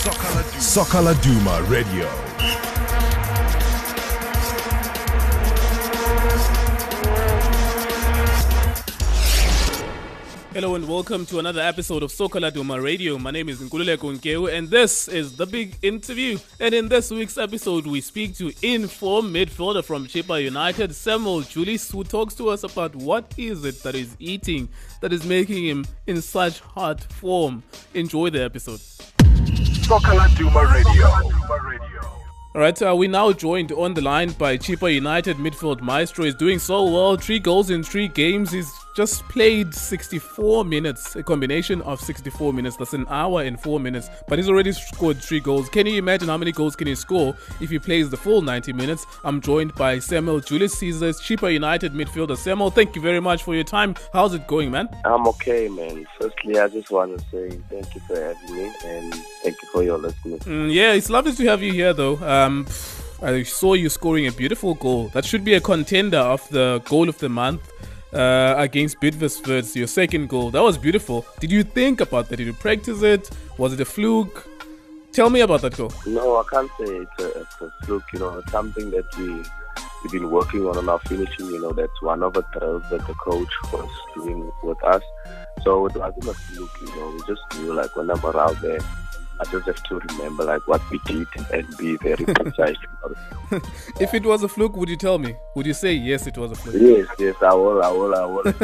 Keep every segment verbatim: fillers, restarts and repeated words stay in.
Soccer Laduma Radio. Hello and welcome to another episode of Soccer Laduma Radio. My name is Nkululeko Nkeu and this is The Big Interview. And in this week's episode, we speak to informed midfielder from Chippa United, Samuel Julius, who talks to us about what is it that is eating that is making him in such hot form. Enjoy the episode. Soccer Laduma Radio. Alright, uh, we're now joined on the line by Chippa United midfield maestro. He's doing so well, three goals in three games. He's just played sixty-four minutes, a combination of sixty-four minutes. That's an hour and four minutes, but he's already scored three goals. Can you imagine how many goals can he score if he plays the full ninety minutes? I'm joined by Samuel Julius. He's a Chippa United midfielder. Samuel, thank you very much for your time. How's it going, man? I'm okay, man. Firstly, I just want to say thank you for having me and thank you for your listening. Mm, yeah, it's lovely to have you here, though. Um, I saw you scoring a beautiful goal. That should be a contender of the goal of the month. Uh, against Bidvest, your second goal. That was beautiful. Did you think about that? Did you practice it? Was it a fluke? Tell me about that goal. No, I can't say it's a, it's a fluke. You know, it's something that we, we've been working on and our finishing. You know, that's one of the drills that the coach was doing with us. So it wasn't a fluke, you know. We just knew, like, when I'm around there, I just have to remember like what we did and be very precise about it. If it was a fluke, would you tell me? Would you say yes, it was a fluke? Yes, yes, I will, I will, I will.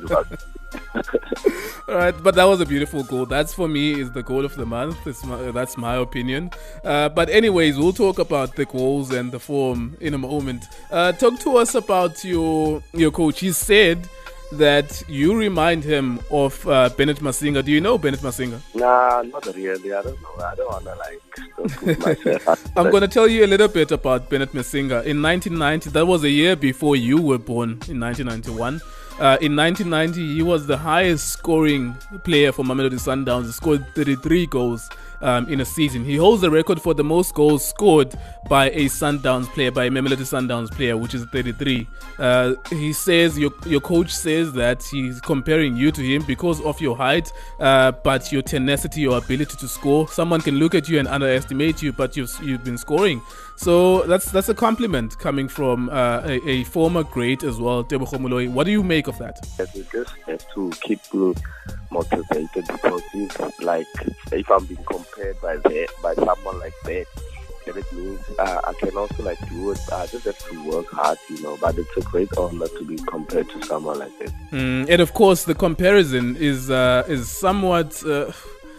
All right, but that was a beautiful goal. That's for me is the goal of the month. It's my, that's my opinion. Uh, but anyways, we'll talk about the goals and the form in a moment. Uh, talk to us about your your coach. He said that you remind him of uh, Bennett Masinga. Do you know Bennett Masinga? Nah, not really. I don't know. I don't want to like put myself. I'm going to tell you a little bit about Bennett Masinga. In nineteen ninety, that was a year before you were born, in nineteen ninety-one. Uh, in nineteen ninety, he was the highest scoring player for Mamelodi Sundowns. He scored thirty-three goals um, in a season. He holds the record for the most goals scored by a Sundowns player, by a Mamelodi Sundowns player, which is thirty-three. Uh, he says, your your coach says that he's comparing you to him because of your height, uh, but your tenacity, your ability to score. Someone can look at you and underestimate you, but you've you've been scoring. So that's that's a compliment coming from uh, a, a former great as well, Tebogo Moloi. What do you make of that? Yes, we just have to keep me motivated because if, like, if I'm being compared by that, by someone like that, then it means uh, I can also like do it. I just have to work hard, you know. But it's a great honor to be compared to someone like that. Mm, and of course, the comparison is uh, is somewhat Uh,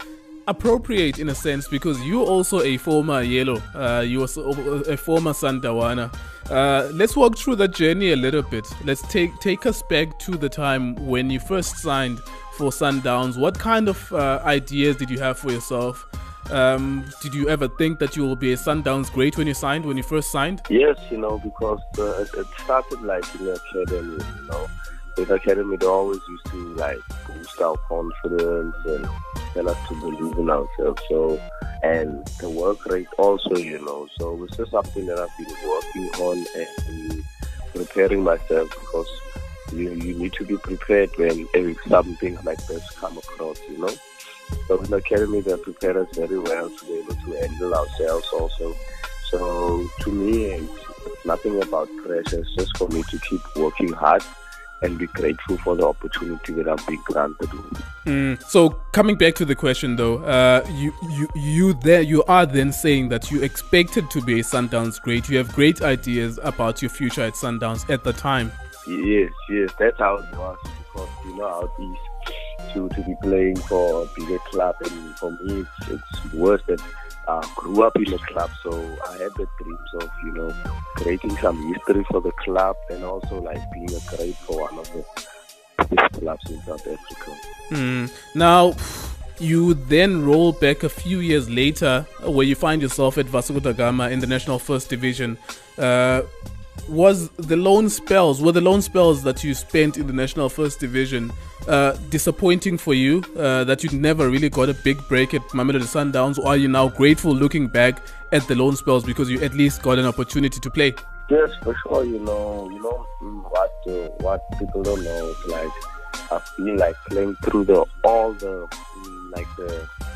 appropriate in a sense because you're also a former Yellow, uh, you were a former Sandawana. Uh, let's walk through that journey a little bit. Let's take take us back to the time when you first signed for Sundowns. What kind of uh, ideas did you have for yourself? Um, did you ever think that you will be a Sundowns great when you signed, when you first signed? Yes, you know, because uh, it, it started like in the academy, you know. In the academy, they always used to like boost our confidence and tell us to believe in ourselves. So, and the work rate also, you know. So it's just something that I've been working on and preparing myself because you you need to be prepared when something like this come across, you know. So in the academy, they prepare us very well to be able to handle ourselves also. So to me, it's, it's nothing about pressure. It's just for me to keep working hard and be grateful for the opportunity that I've been granted. Mm. So coming back to the question though, uh, you you you there you are then saying that you expected to be a Sundowns great. You have great ideas about your future at Sundowns at the time. Yes, yes, that's how it was because you know how it is to to be playing for a bigger club, and for me it's it's worse that I grew up in a club, so I had the dreams of, you know, creating some history for the club and also like being a great for one of the biggest clubs in South Africa. Mm. Now, you then roll back a few years later where you find yourself at Vasco da Gama in the National First Division. Uh, was the loan spells, were the loan spells that you spent in the National First Division uh, disappointing for you, uh, that you never really got a big break at Mamelodi Sundowns, or are you now grateful looking back at the loan spells because you at least got an opportunity to play? Yes, for sure. You know, you know what uh, what people don't know is like I've been like playing through the all the like the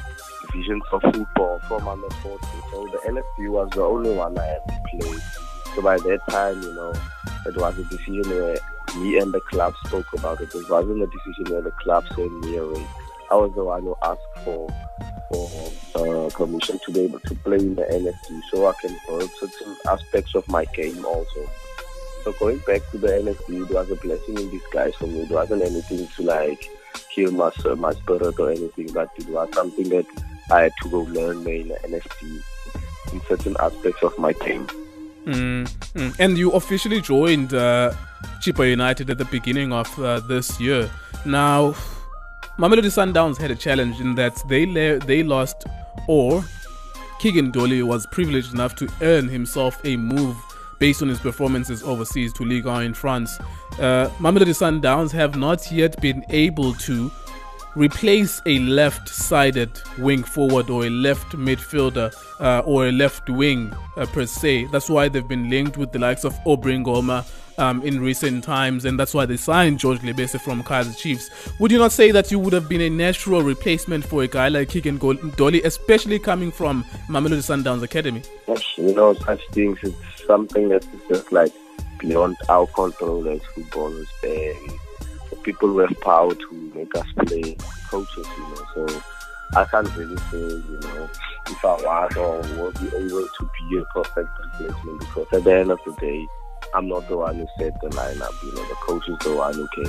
divisions of football from under fourteen. So the N S D was the only one I had to play. So by that time, you know, it was a decision where me and the club spoke about it. It wasn't a decision where the club sent me away. I was the one who asked for for uh, permission to be able to play in the N S D, so I can build certain aspects of my game also. So going back to the N S D, it was a blessing in disguise for me. It wasn't anything to like kill my my spirit or anything, but it was something that I had to go learn in the N S D in certain aspects of my game. Mm, mm. And you officially joined uh, Chippa United at the beginning of uh, this year. Now, Mamelodi Sundowns had a challenge in that they le- they lost, or Keegan Dolly was privileged enough to earn himself a move based on his performances overseas to Ligue one in France. Uh, Mamelodi Sundowns have not yet been able to replace a left-sided wing forward or a left midfielder uh, or a left wing uh, per se. That's why they've been linked with the likes of Aubrey Ngoma um, in recent times, and that's why they signed George Lebese from Kaizer Chiefs. Would you not say that you would have been a natural replacement for a guy like Keegan Dolly, especially coming from Mamelodi Sundowns Academy? You know, such things, it's something that is just like beyond our control as footballers. And people who have power to make us play, coaches, you know. So I can't really say, you know, if I was or will be able to be a perfect replacement, because at the end of the day, I'm not the one who set the lineup. You know, the coach is the one who can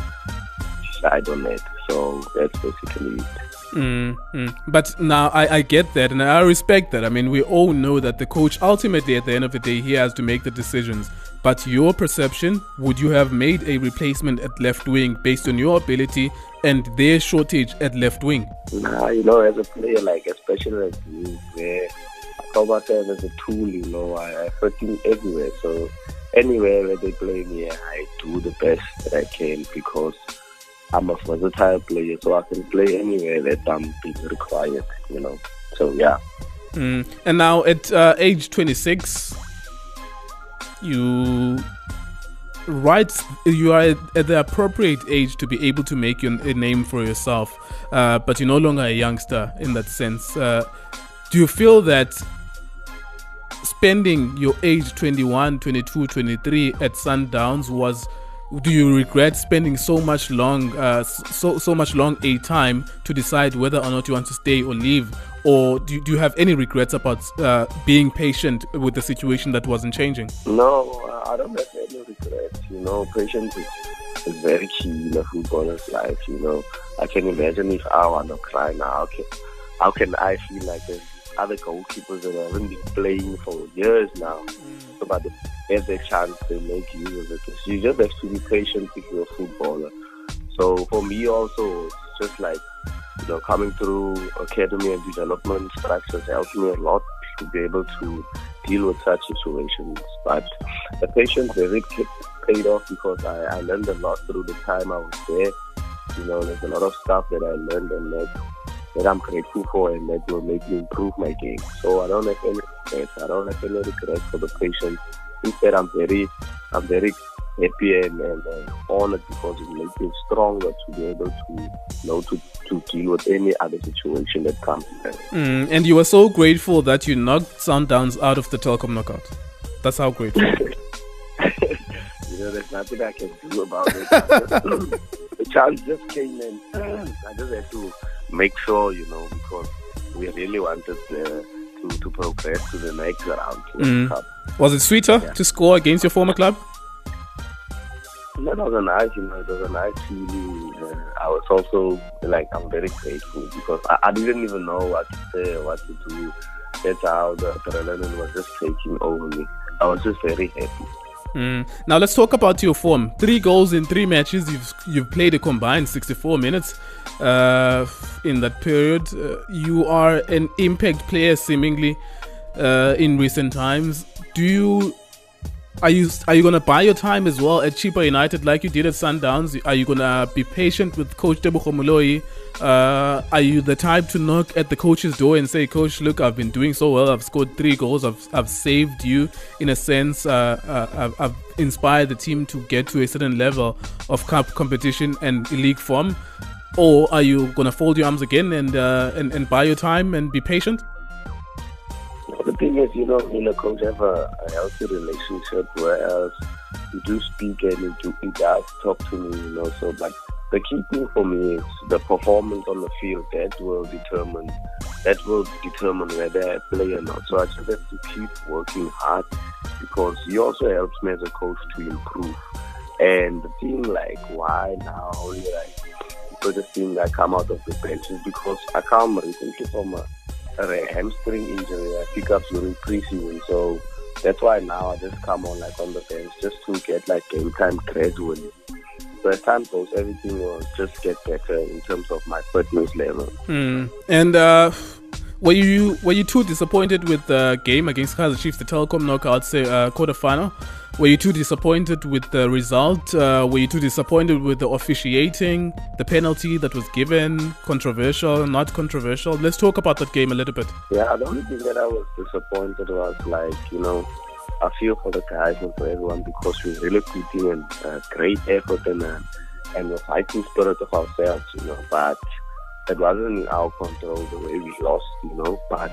decide on it. So that's basically it. Mm, mm. But now I, I get that, and I respect that. I mean, we all know that the coach ultimately at the end of the day, he has to make the decisions. But your perception, would you have made a replacement at left wing based on your ability and their shortage at left wing? Nah, you know, as a player, like especially as me, where I call myself as a tool, you know, I, I fit in everywhere. So anywhere where they play me, I do the best that I can, because I'm a versatile player, so I can play anywhere that I'm being required, you know. So yeah. Mm. And now at uh, age twenty-six, you right you are at the appropriate age to be able to make your, a name for yourself, uh, but you're no longer a youngster in that sense. Uh, do you feel that spending your age twenty-one, twenty-two, twenty-three at Sundowns was, do you regret spending so much long uh, so so much long a time to decide whether or not you want to stay or leave? Or do you, do you have any regrets about uh, being patient with the situation that wasn't changing? No, I don't have any regrets. You know, patience is, is very key in a footballer's life. You know, I can imagine if I want to cry now, how can, how can I feel like there's other goalkeepers that haven't been playing for years now? Mm. So, but they have their chance, they make use of it. So you just have to be patient if you're a footballer. So for me also, it's just like, you know, coming through academy and development structures helped me a lot to be able to deal with such situations. But the patience really paid off, because I, I learned a lot through the time I was there. You know, there's a lot of stuff that I learned and that, that I'm grateful for, and that will make me improve my game. So I don't have any regrets. I don't have any regrets for the patience. Instead, I'm very, I'm very happy and, and, and honored, because it makes me stronger to be able to, you know, to, to deal with any other situation that comes. Mm, and you were so grateful that you knocked Sundowns out of the Telkom knockout. That's how grateful. You know, there's nothing I can do about it. The chance just came in. I just had to make sure, you know, because we really wanted uh, to, to progress to the next round. Mm. Cup. Was it sweeter yeah. to score against your former club? That was a nice, you know, it was a nice feeling. Uh, I was also, like, I'm very grateful, because I, I didn't even know what to say or what to do. That's how the adrenaline was just taking over me. I was just very happy. Mm. Now let's talk about your form. Three goals in three matches. You've you've played a combined sixty-four minutes uh, in that period. Uh, you are an impact player, seemingly, uh, in recent times. Do you? Are you are you gonna buy your time as well at Chippa United like you did at Sundowns? Are you gonna be patient with Coach Tebogo Moloi? Uh, are you the type to knock at the coach's door and say, "Coach, look, I've been doing so well. I've scored three goals. I've I've saved you in a sense. Uh, uh, I've, I've inspired the team to get to a certain level of cup competition and league form." or are you going to fold your arms again and, uh, and and buy your time and be patient? The thing is, you know, me and the coach have a, a healthy relationship, whereas we do speak and he, do, he does talk to me, you know. So, but the key thing for me is the performance on the field. That will determine that will determine whether I play or not. So I just have to keep working hard, because he also helps me as a coach to improve. And the thing, like, why now only like people just think I come out of the bench is because I come recently from a a hamstring injury I pick up during preseason, so that's why now I just come on like on the bench just to get like game time gradually. So as time goes, everything will just get better in terms of my fitness level. Mm. And uh, were you were you too disappointed with the game against Kaizer Chiefs, the Telkom knockout say, uh, quarterfinal? Were you too disappointed with the result? Uh, were you too disappointed with the officiating, the penalty that was given, controversial, not controversial? Let's talk about that game a little bit. Yeah, the only thing that I was disappointed was, like, you know, I feel for the guys and for everyone, because we really put in a great effort and a, and a fighting spirit of ourselves, you know, but it wasn't in our control the way we lost, you know, but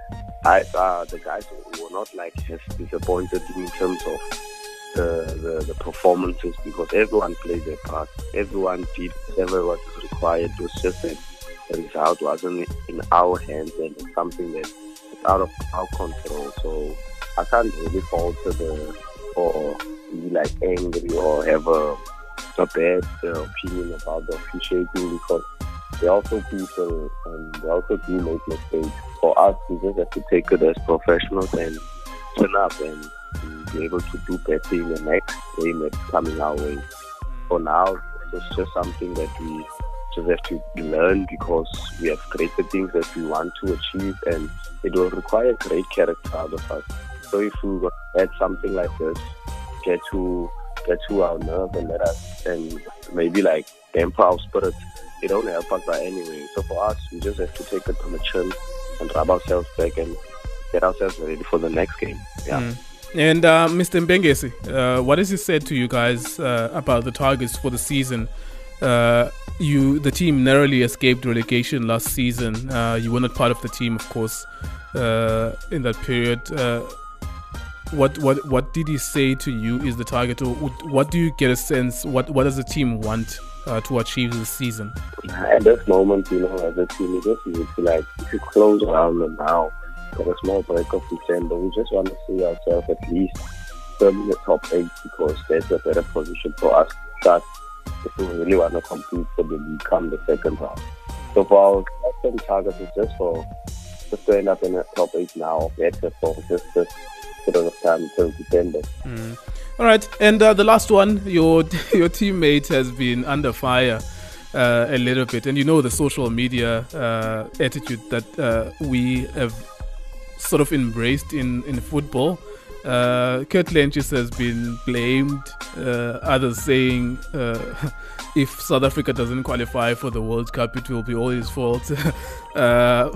I, uh, the guys were not like as disappointed in terms of The, the, the performances, because everyone played their part. Everyone did whatever was required. It was just that the result wasn't in our hands, and it's something that is out of our control. So I can't really falter the or be like angry or have a, a bad uh, opinion about the officiating, because they're also people and they also do make mistakes. For us, we just have to take it as professionals and turn up and be able to do better in the next game that's coming our way. For now, it's just something that we just have to learn, because we have greater things that we want to achieve, and it will require great character out of us. So if we let something like this get to get to our nerve and let us, and maybe like damper our spirit, it don't help us by any way. So for us, we just have to take it on the chin and rub ourselves back and get ourselves ready for the next game. Yeah. Mm. And uh, Mister Mbengesi, uh, what has he said to you guys uh, about the targets for the season? Uh, you, the team narrowly escaped relegation last season. Uh, you were not part of the team, of course, uh, in that period. Uh, what what what did he say to you is the target? Or what do you get a sense? What what does the team want uh, to achieve this season? At this moment, you know, as a team, we just need to like to close around them now. Got a small break of December. We just want to see ourselves at least in the top eight, because that's a better position for us to start if we really want to compete for the league come the second round. So for our second target is just for just to end up in the top eight now. That's for just a bit of time until December. Mm. All right, and uh, the last one, your your teammate has been under fire uh, a little bit, and you know the social media uh, attitude that uh, we have sort of embraced in, in football. Uh, Kurt Lentjes has been blamed, uh, others saying uh, if South Africa doesn't qualify for the World Cup, it will be all his fault. uh,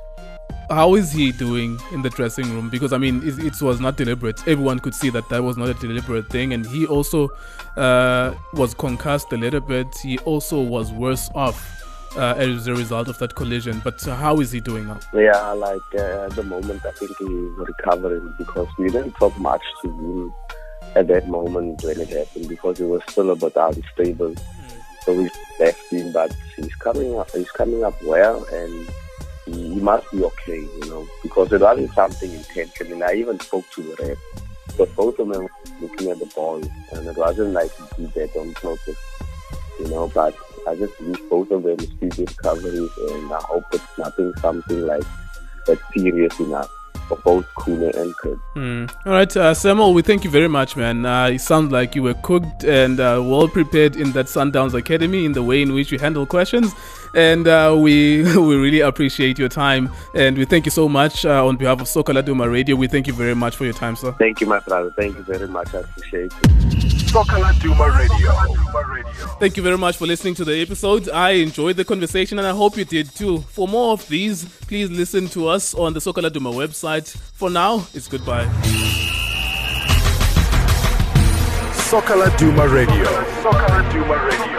how is he doing in the dressing room? Because, I mean, it, it was not deliberate. Everyone could see that that was not a deliberate thing. And he also uh, was concussed a little bit. He also was worse off Uh, as a result of that collision. But uh, how is he doing now? Yeah, like uh, at the moment I think he's recovering, because we didn't talk much to him at that moment when it happened, because he was still a bit unstable. Mm. So we left him, but he's coming up he's coming up well, and he, he must be okay, you know, because it wasn't something intentional. I even spoke to the ref, but both of them were looking at the ball, and it wasn't like he did that on purpose, you know, but I just wish both of them speedy recoveries, and I hope it's nothing something like that serious enough for both Khune and Kurt. Mm. All right, uh, Samuel, we thank you very much, man. Uh, you sound like you were cooked and uh, well prepared in that Sundowns Academy in the way in which you handle questions, and uh, we we really appreciate your time, and we thank you so much uh, on behalf of Soka Laduma Radio. We thank you very much for your time, sir. Thank you, my brother. Thank you very much. I appreciate it. Soka Laduma Radio. Thank you very much for listening to the episode. I enjoyed the conversation, and I hope you did too. For more of these, please listen to us on the Soka Laduma website. For now, it's goodbye. Soka Laduma Radio. Soka Laduma Radio.